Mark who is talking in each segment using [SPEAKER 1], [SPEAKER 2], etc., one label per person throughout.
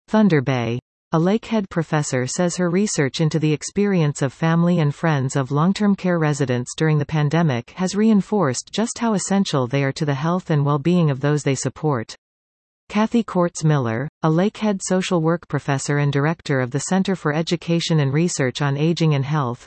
[SPEAKER 1] Thunder Bay. A Lakehead professor says her research into the experience of family and friends of long-term care residents during the pandemic has reinforced just how essential they are to the health and well-being of those they support. Kathy Courts Miller, a Lakehead social work professor and director of the Center for Education and Research on Aging and Health,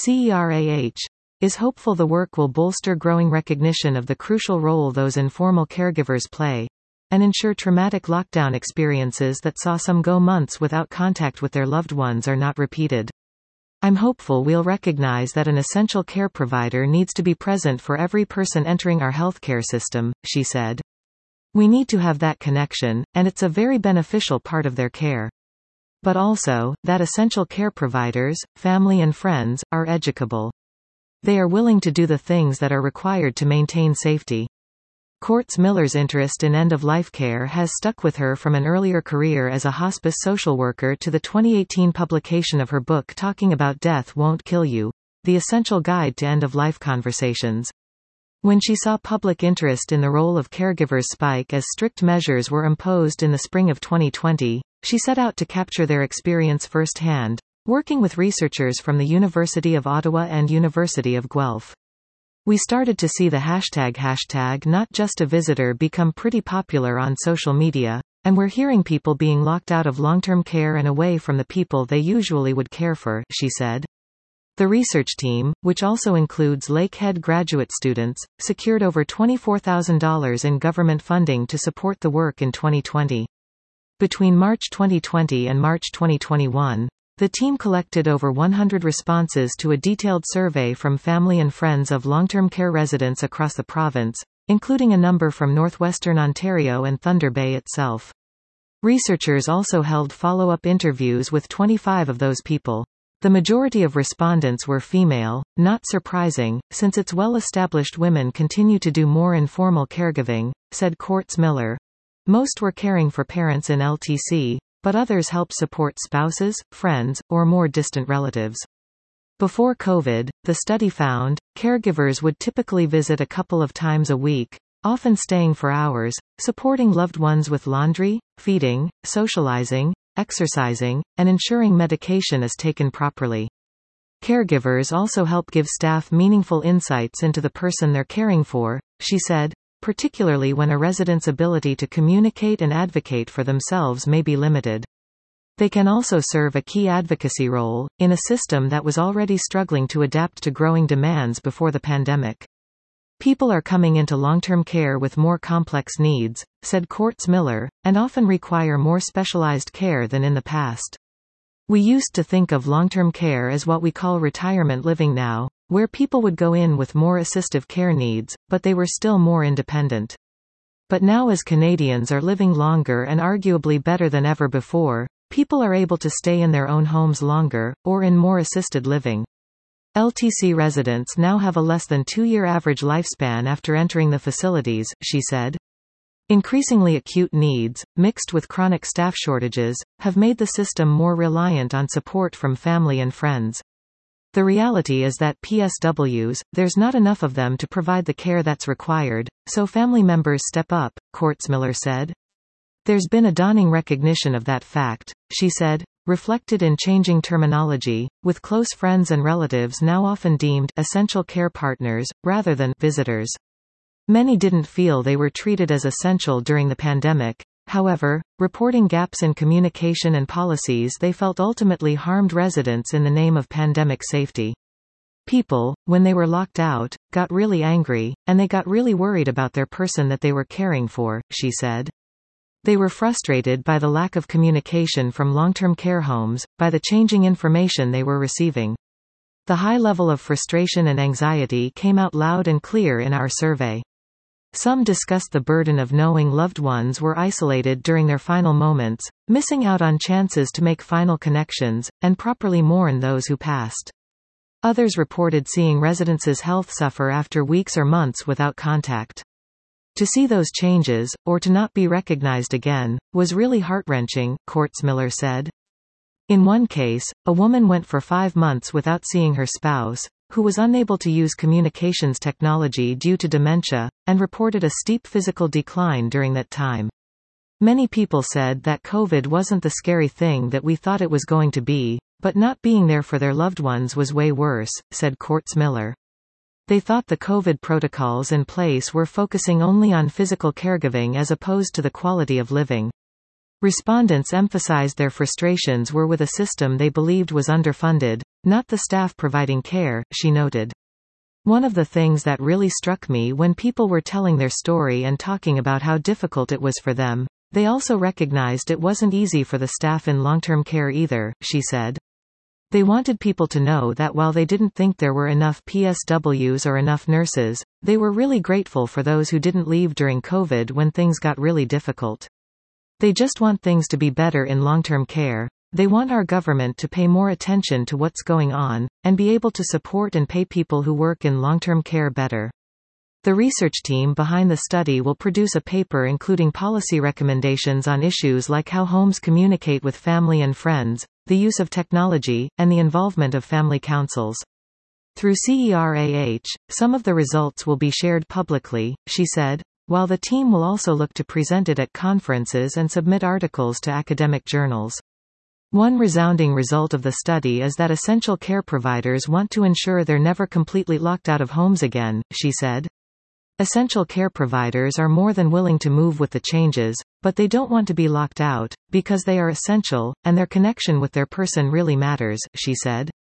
[SPEAKER 1] CERAH, is hopeful the work will bolster growing recognition of the crucial role those informal caregivers play, and ensure traumatic lockdown experiences that saw some go months without contact with their loved ones are not repeated. I'm hopeful we'll recognize that an essential care provider needs to be present for every person entering our healthcare system, she said. We need to have that connection, and it's a very beneficial part of their care. But also, that essential care providers, family and friends, are educable. They are willing to do the things that are required to maintain safety. Courts Miller's interest in end-of-life care has stuck with her from an earlier career as a hospice social worker to the 2018 publication of her book Talking About Death Won't Kill You, The Essential Guide to End-of-Life Conversations. When she saw public interest in the role of caregivers spike as strict measures were imposed in the spring of 2020, she set out to capture their experience firsthand, working with researchers from the University of Ottawa and University of Guelph. We started to see the hashtag not just a visitor become pretty popular on social media, and we're hearing people being locked out of long-term care and away from the people they usually would care for, she said. The research team, which also includes Lakehead graduate students, secured over $24,000 in government funding to support the work in 2020. Between March 2020 and March 2021, the team collected over 100 responses to a detailed survey from family and friends of long-term care residents across the province, including a number from northwestern Ontario and Thunder Bay itself. Researchers also held follow-up interviews with 25 of those people. The majority of respondents were female, not surprising, since it's well-established women continue to do more informal caregiving, said Courts Miller. Most were caring for parents in LTC, but others help support spouses, friends, or more distant relatives. Before COVID, the study found, caregivers would typically visit a couple of times a week, often staying for hours, supporting loved ones with laundry, feeding, socializing, exercising, and ensuring medication is taken properly. Caregivers also help give staff meaningful insights into the person they're caring for, she said, particularly when a resident's ability to communicate and advocate for themselves may be limited. They can also serve a key advocacy role, in a system that was already struggling to adapt to growing demands before the pandemic. People are coming into long-term care with more complex needs, said Courts Miller, and often require more specialized care than in the past. We used to think of long-term care as what we call retirement living now, where people would go in with more assistive care needs, but they were still more independent. But now, as Canadians are living longer and arguably better than ever before, people are able to stay in their own homes longer, or in more assisted living. LTC residents now have a less than 2-year average lifespan after entering the facilities, she said. Increasingly acute needs, mixed with chronic staff shortages, have made the system more reliant on support from family and friends. The reality is that PSWs, there's not enough of them to provide the care that's required, so family members step up, Courts Miller said. There's been a dawning recognition of that fact, she said, reflected in changing terminology, with close friends and relatives now often deemed essential care partners, rather than visitors. Many didn't feel they were treated as essential during the pandemic. However, reporting gaps in communication and policies they felt ultimately harmed residents in the name of pandemic safety. People, when they were locked out, got really angry, and they got really worried about their person that they were caring for, she said. They were frustrated by the lack of communication from long-term care homes, by the changing information they were receiving. The high level of frustration and anxiety came out loud and clear in our survey. Some discussed the burden of knowing loved ones were isolated during their final moments, missing out on chances to make final connections, and properly mourn those who passed. Others reported seeing residents' health suffer after weeks or months without contact. To see those changes, or to not be recognized again, was really heart-wrenching, Courts Miller said. In one case, a woman went for 5 months without seeing her spouse, who was unable to use communications technology due to dementia, and reported a steep physical decline during that time. Many people said that COVID wasn't the scary thing that we thought it was going to be, but not being there for their loved ones was way worse, said Quartz Miller. They thought the COVID protocols in place were focusing only on physical caregiving as opposed to the quality of living. Respondents emphasized their frustrations were with a system they believed was underfunded, not the staff providing care, she noted. One of the things that really struck me when people were telling their story and talking about how difficult it was for them, they also recognized it wasn't easy for the staff in long-term care either, she said. They wanted people to know that while they didn't think there were enough PSWs or enough nurses, they were really grateful for those who didn't leave during COVID when things got really difficult. They just want things to be better in long-term care. They want our government to pay more attention to what's going on, and be able to support and pay people who work in long-term care better. The research team behind the study will produce a paper including policy recommendations on issues like how homes communicate with family and friends, the use of technology, and the involvement of family councils. Through CERAH, some of the results will be shared publicly, she said, while the team will also look to present it at conferences and submit articles to academic journals. One resounding result of the study is that essential care providers want to ensure they're never completely locked out of homes again, she said. Essential care providers are more than willing to move with the changes, but they don't want to be locked out, because they are essential, and their connection with their person really matters, she said.